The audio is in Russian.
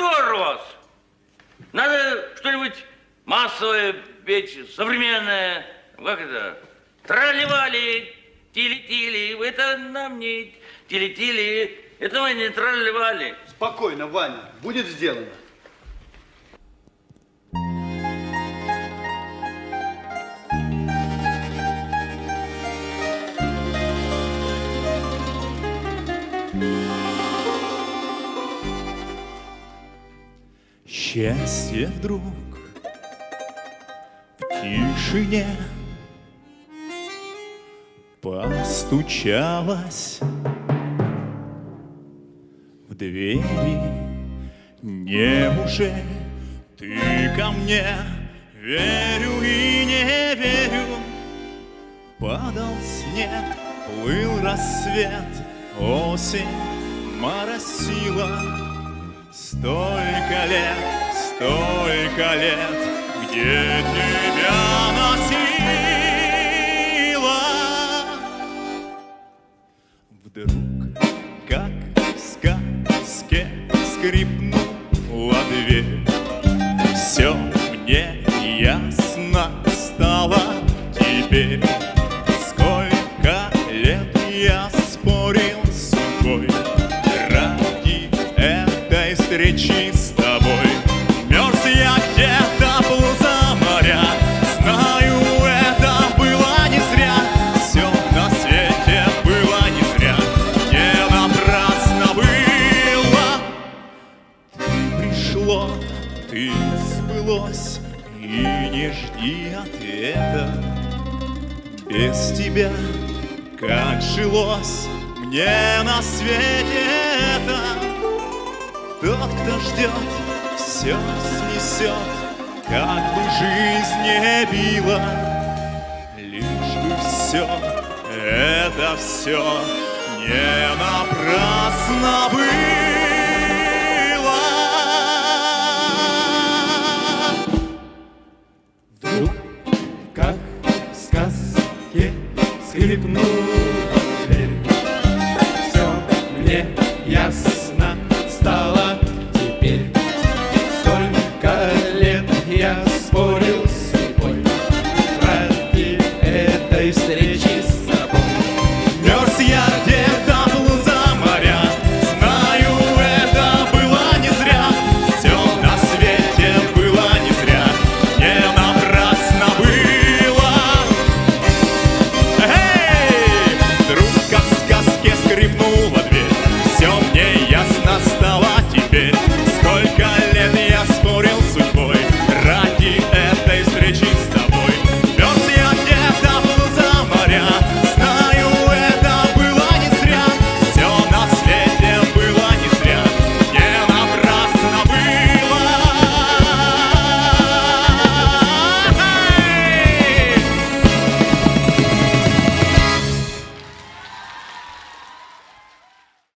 репертуар у вас? Надо что-нибудь массовое петь, современное. Как это? Тролливали, тили-тили. Это нам не тили-тили. Это мы не тролливали. Спокойно, Ваня. Будет сделано. Счастье вдруг в тишине постучалось в двери. Неужели ты ко мне? Верю и не верю. Падал снег, плыл рассвет, осень моросила. Столько лет, где тебя носила. Вдруг, как в сказке, скрипнула дверь. Все мне ясно стало теперь. Сколько лет я спорил с судьбой ради этой встречи с тобой. Мерз я где-то, плыл за моря. Знаю, это было не зря. Все на свете было не зря. Не напрасно было. Ты пришло, ты сбылось, и не жди ответа. Без тебя как жилось мне на свете это. Тот, кто ждет, все снесет, как бы жизнь не била. Лишь бы все, это все не напрасно было. Вдруг, как в сказке, скрипнула дверь. Все мне ясно